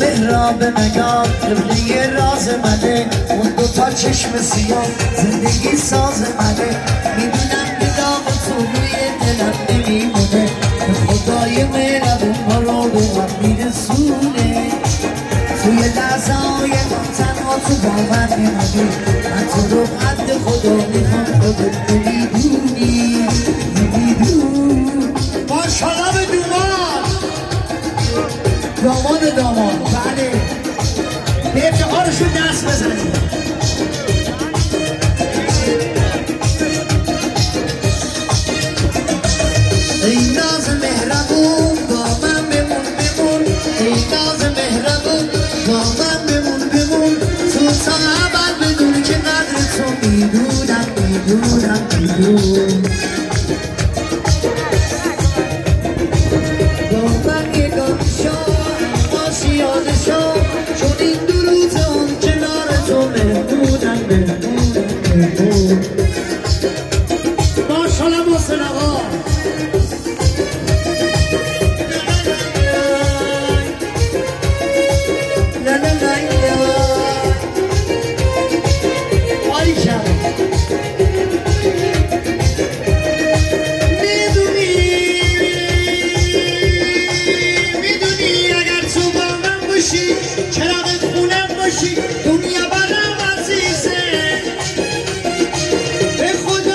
مهراب نگاه قبله راز منه اون دوتا چشم سیاه زندگی ساز منه میدونم که داغ تو روی دلم نمیمونه به خدای مهربون ما رو به هم میرسونه توی لحظه های من تنها تو باور میمونی من تو رو قد خدا میخوام خودت نمیدونی ماشاءالله به داماد بله به افتخارشون دست بزنید ای ناز مهربون با من بمون ای ناز مهربون با من بمون تو تا ابد بدون که قدر تو میدونم با من یگان شو باشی یادشو چون این دو روزم کنار تو مهمونم ماشاءالله محسن آقا دنیا برام عزیزه به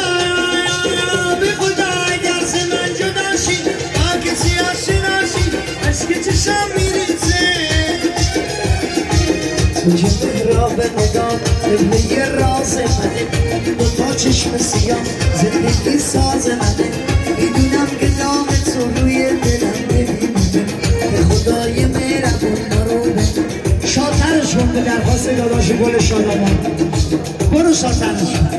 خدا اگر ز من جدا شی با کسی آشنا شی عشق چشم میریزه تو که مهراب نگاه قبله راز منه دوتا چشم سیاه زندگی ساز منه میدونم که نام تو روی دلم نمیمونه به خدای مهربون ما رو به شادترشون به درخواست داداش گل شادامان برو شادترشون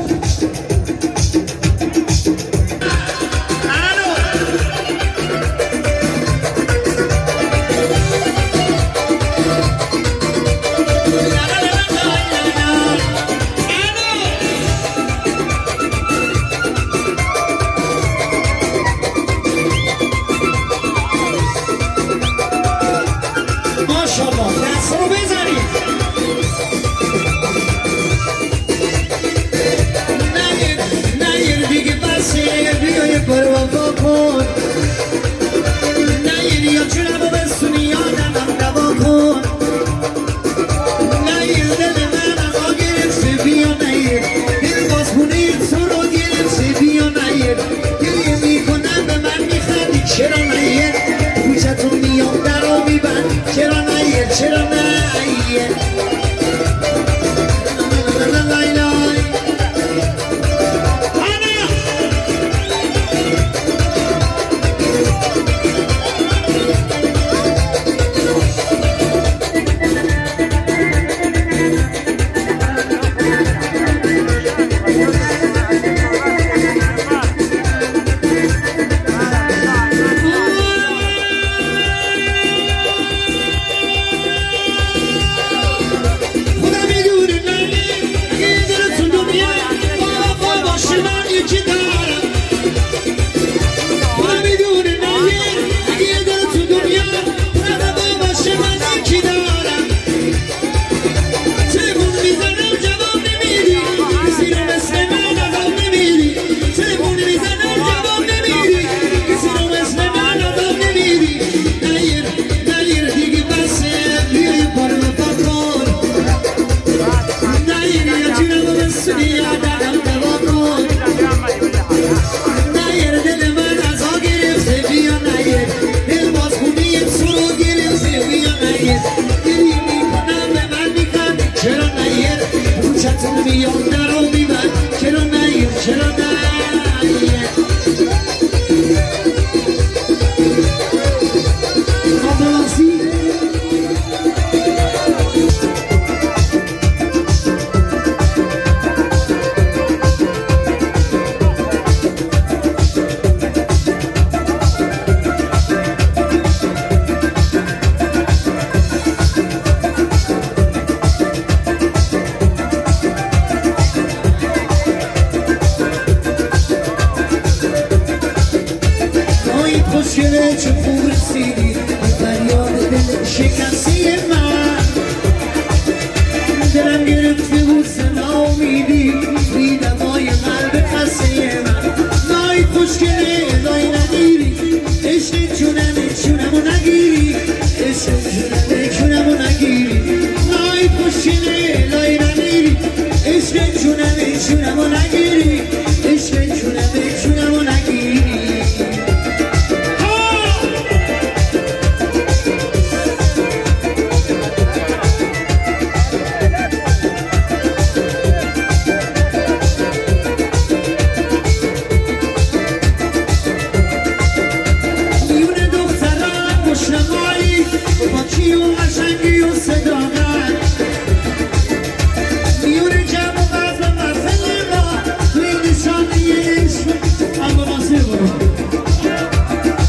چرا نه